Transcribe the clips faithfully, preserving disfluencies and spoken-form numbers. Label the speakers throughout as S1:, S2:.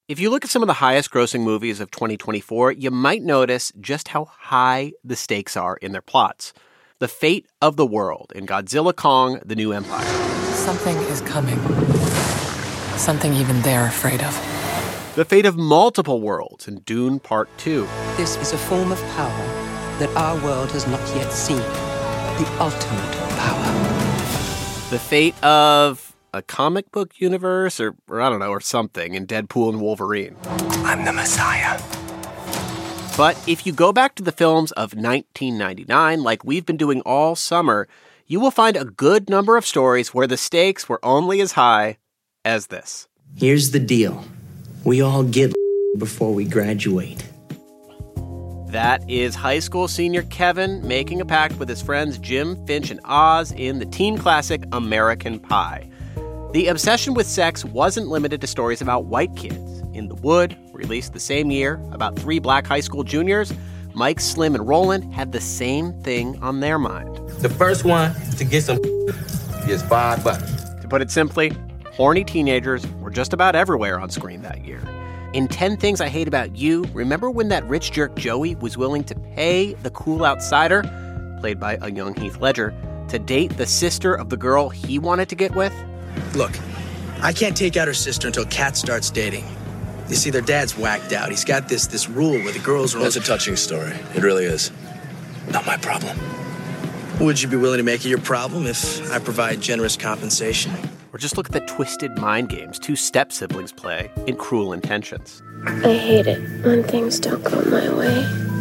S1: If you look at some of the highest grossing movies of twenty twenty-four, you might notice just how high the stakes are in their plots. The fate of the world in Godzilla Kong: The New Empire.
S2: Something is coming. Something even they're afraid of.
S1: The fate of multiple worlds in Dune Part two.
S3: This is a form of power that our world has not yet seen. The ultimate power.
S1: The fate of a comic book universe, or, or I don't know, or something, in Deadpool and Wolverine.
S3: I'm the Messiah.
S1: But if you go back to the films of nineteen ninety-nine, like we've been doing all summer, you will find a good number of stories where the stakes were only as high as this.
S4: Here's the deal. We all get before we graduate.
S1: That is high school senior Kevin making a pact with his friends Jim, Finch, and Oz in the teen classic American Pie. The obsession with sex wasn't limited to stories about white kids. In the Wood, released the same year, about three black high school juniors, Mike, Slim, and Roland had the same thing on their mind.
S5: The first one to get some is five bucks.
S1: To put it simply, horny teenagers were just about everywhere on screen that year. In ten Things I Hate About You, remember when that rich jerk Joey was willing to pay the cool outsider, played by a young Heath Ledger, to date the sister of the girl he wanted to get with?
S6: Look, I can't take out her sister until Kat starts dating. You see, their dad's whacked out. He's got this this rule where the girls are...
S7: That's a touching story. It really is. Not my problem.
S6: Would you be willing to make it your problem if I provide generous compensation?
S1: Or just look at the twisted mind games two step-siblings play in Cruel Intentions.
S8: I hate it when things don't go my way.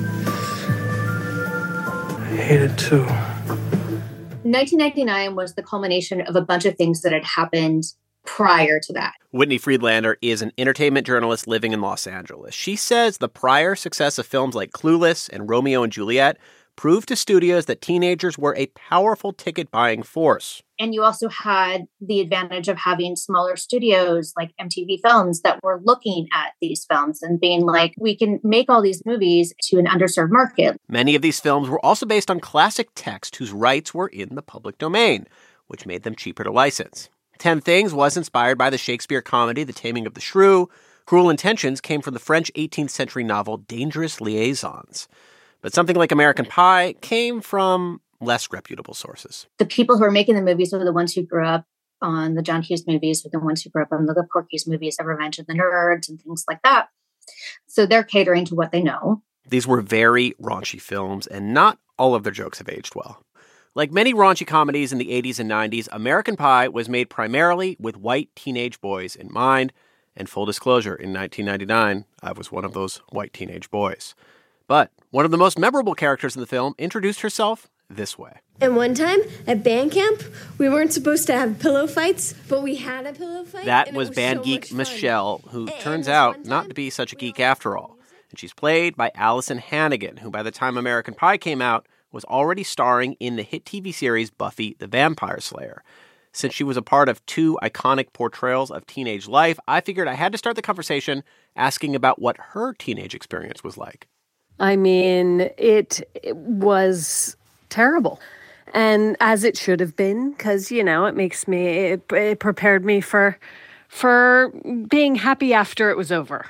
S9: I hate it too.
S10: nineteen ninety-nine was the culmination of a bunch of things that had happened prior to that.
S1: Whitney Friedlander is an entertainment journalist living in Los Angeles. She says the prior success of films like Clueless and Romeo and Juliet proved to studios that teenagers were a powerful ticket-buying force.
S10: And you also had the advantage of having smaller studios like M T V Films that were looking at these films and being like, we can make all these movies to an underserved market.
S1: Many of these films were also based on classic text whose rights were in the public domain, which made them cheaper to license. Ten Things was inspired by the Shakespeare comedy The Taming of the Shrew. Cruel Intentions came from the French eighteenth century novel Dangerous Liaisons. But something like American Pie came from less reputable sources.
S10: The people who were making the movies were the ones who grew up on the John Hughes movies, were the ones who grew up on the, the Porky's movies, the Revenge of the Nerds, and things like that. So they're catering to what they know.
S1: These were very raunchy films, and not all of their jokes have aged well. Like many raunchy comedies in the eighties and nineties, American Pie was made primarily with white teenage boys in mind. And full disclosure, in nineteen ninety-nine, I was one of those white teenage boys. But one of the most memorable characters in the film introduced herself this way.
S11: And one time at band camp, we weren't supposed to have pillow fights, but we had a pillow fight.
S1: That
S11: and
S1: was
S11: it was
S1: band
S11: so
S1: geek
S11: much
S1: Michelle, who
S11: And
S1: turns
S11: this
S1: out
S11: one
S1: not
S11: time,
S1: to be such a
S11: we
S1: geek
S11: all-
S1: after all. And she's played by Allison Hannigan, who by the time American Pie came out was already starring in the hit T V series Buffy the Vampire Slayer. Since she was a part of two iconic portrayals of teenage life, I figured I had to start the conversation asking about what her teenage experience was like.
S12: I mean, it, it was terrible. And as it should have been, because, you know, it makes me, it, it prepared me for for being happy after it was over.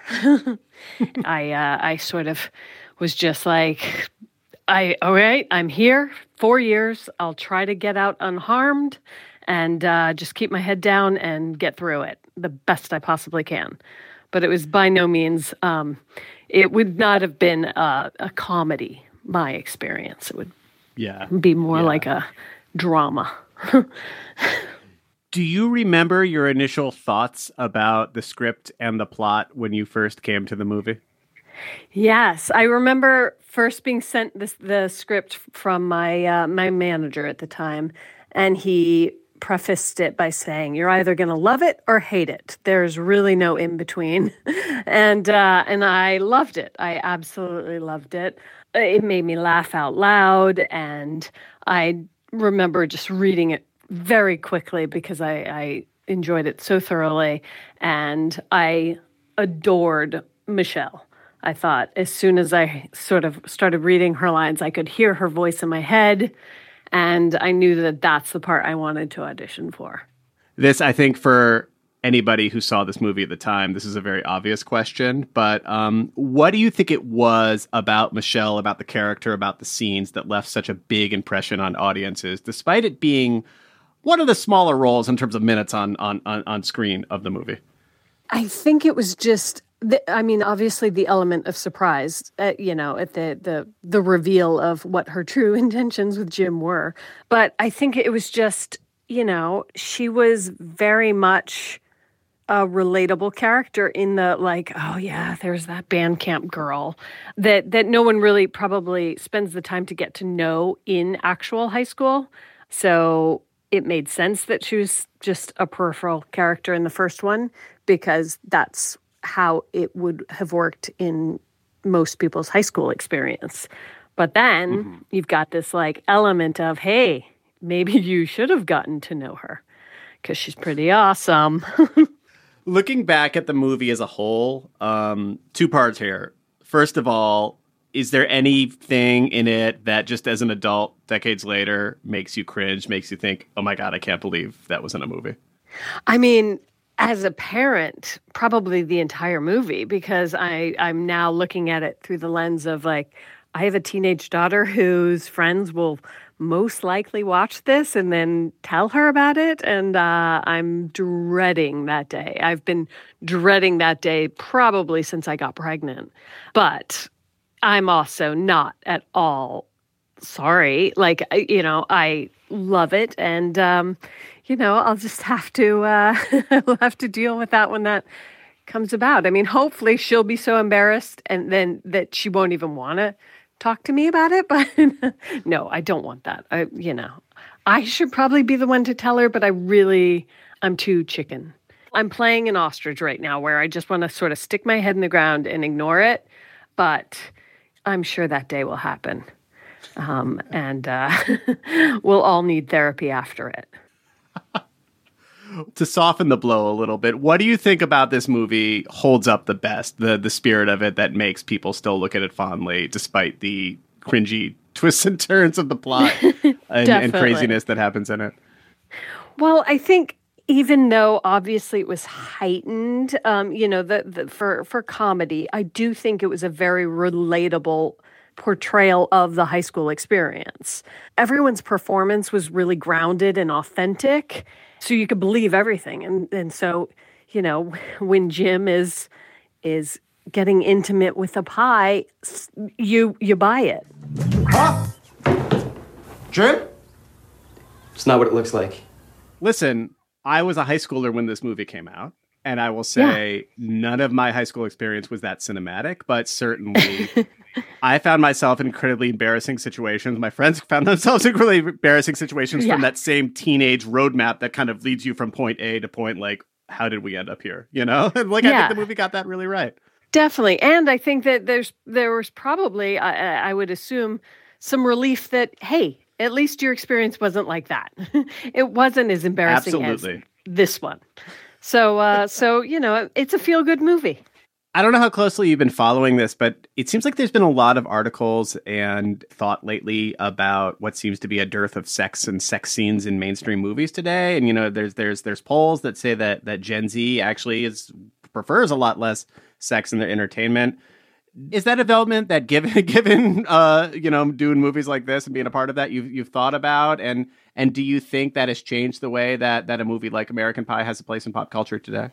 S12: I uh, I sort of was just like, I all right, I'm here, four years. I'll try to get out unharmed and uh, just keep my head down and get through it the best I possibly can. But it was by no means, um, it would not have been a, a comedy, my experience. It would
S13: yeah.
S12: be more
S13: yeah.
S12: like a drama.
S13: Do you remember your initial thoughts about the script and the plot when you first came to the movie?
S12: Yes, I remember first being sent this, the script from my uh, my manager at the time, and he prefaced it by saying, "You're either going to love it or hate it. There's really no in between," and uh, and I loved it. I absolutely loved it. It made me laugh out loud, and I remember just reading it very quickly because I, I enjoyed it so thoroughly, and I adored Michelle. I thought as soon as I sort of started reading her lines, I could hear her voice in my head, and I knew that that's the part I wanted to audition for.
S13: This, I think, for anybody who saw this movie at the time, this is a very obvious question, but um, what do you think it was about Michelle, about the character, about the scenes that left such a big impression on audiences, despite it being one of the smaller roles in terms of minutes on on on, on screen of the movie?
S12: I think it was just, the, I mean, obviously the element of surprise, uh, you know, at the, the the reveal of what her true intentions with Jim were. But I think it was just, you know, she was very much a relatable character in the like, oh yeah, there's that band camp girl that that no one really probably spends the time to get to know in actual high school. So it made sense that she was just a peripheral character in the first one, because that's how it would have worked in most people's high school experience. But then mm-hmm. you've got this like element of, hey, maybe you should have gotten to know her because she's pretty awesome.
S13: Looking back at the movie as a whole, um, two parts here. First of all, is there anything in it that just as an adult, decades later, makes you cringe, makes you think, oh my God, I can't believe that was in a movie?
S12: I mean, as a parent, probably the entire movie, because I, I'm now looking at it through the lens of like, I have a teenage daughter whose friends will most likely watch this and then tell her about it. And uh, I'm dreading that day. I've been dreading that day probably since I got pregnant. But I'm also not at all sorry. Like, you know, I love it. And, um, you know, I'll just have to, uh, I'll have to deal with that when that comes about. I mean, hopefully she'll be so embarrassed and then that she won't even want to talk to me about it. But no, I don't want that. I, you know, I should probably be the one to tell her, but I really, I'm too chicken. I'm playing an ostrich right now where I just want to sort of stick my head in the ground and ignore it. But I'm sure that day will happen. Um, and uh, we'll all need therapy after it.
S13: To soften the blow a little bit, what do you think about this movie holds up the best? The the spirit of it that makes people still look at it fondly, despite the cringy twists and turns of the plot and, and craziness that happens in it?
S12: Well, I think even though obviously it was heightened, um, you know, the, the for for comedy, I do think it was a very relatable portrayal of the high school experience. Everyone's performance was really grounded and authentic, so you could believe everything. And and so, you know, when Jim is is getting intimate with a pie, you you buy it.
S5: Huh? Jim? It's not what it looks like.
S13: Listen, I was a high schooler when this movie came out. And I will say yeah. none of my high school experience was that cinematic, but certainly I found myself in incredibly embarrassing situations. My friends found themselves in really embarrassing situations yeah. from that same teenage roadmap that kind of leads you from point A to point, like, how did we end up here? You know, like yeah. I think the movie got that really right.
S12: Definitely. And I think that there's there was probably, I, I would assume, some relief that, hey, at least your experience wasn't like that. It wasn't as embarrassing
S13: Absolutely.
S12: as this one. So, uh, so you know, it's a feel-good movie.
S13: I don't know how closely you've been following this, but it seems like there's been a lot of articles and thought lately about what seems to be a dearth of sex and sex scenes in mainstream movies today. And you know, there's there's there's polls that say that that Gen Z actually is prefers a lot less sex in their entertainment. Is that a development that, given given uh, you know, doing movies like this and being a part of that, you've you've thought about? And and do you think that has changed the way that that a movie like American Pie has a place in pop culture today?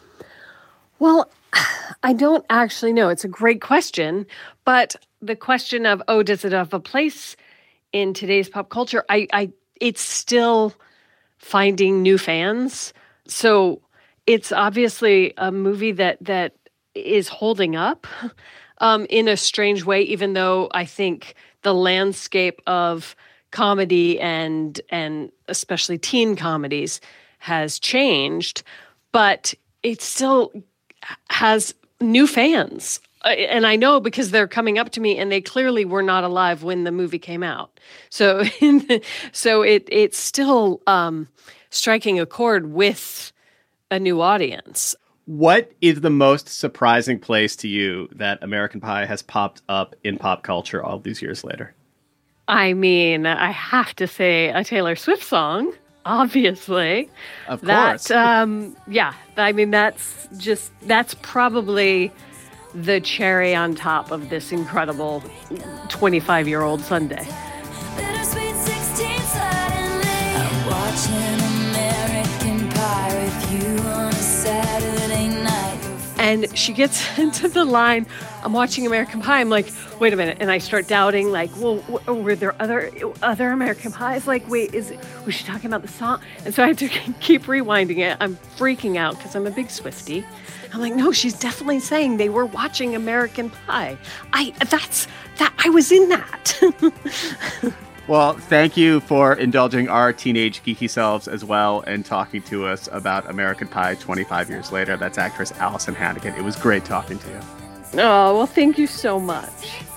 S12: Well, I don't actually know. It's a great question, but the question of, oh, does it have a place in today's pop culture? I, I it's still finding new fans. So it's obviously a movie that that is holding up. Um, in a strange way, even though I think the landscape of comedy and and especially teen comedies has changed, but it still has new fans. And I know because they're coming up to me and they clearly were not alive when the movie came out. So so it it's still um, striking a chord with a new audience.
S13: What is the most surprising place to you that American Pie has popped up in pop culture all these years later?
S12: I mean, I have to say a Taylor Swift song. obviously.
S13: Of
S12: that,
S13: course.
S12: um, yeah, I mean, that's just, that's probably the cherry on top of this incredible twenty-five-year-old Sunday.
S14: Bittersweet sixteen suddenly. I'm watching American Pie with you on a Saturday night.
S12: And she gets into the line, I'm watching American Pie. I'm like, wait a minute. And I start doubting, like, well, w- were there other other American Pies? Like, wait, is was she talking about the song? And so I had to keep rewinding it. I'm freaking out because I'm a big Swiftie. I'm like, no, she's definitely saying they were watching American Pie. I that's that I was in that.
S13: Well, thank you for indulging our teenage geeky selves as well and talking to us about American Pie twenty-five years later. That's actress Allison Hannigan. It was great talking to you.
S12: Oh, well, thank you so much.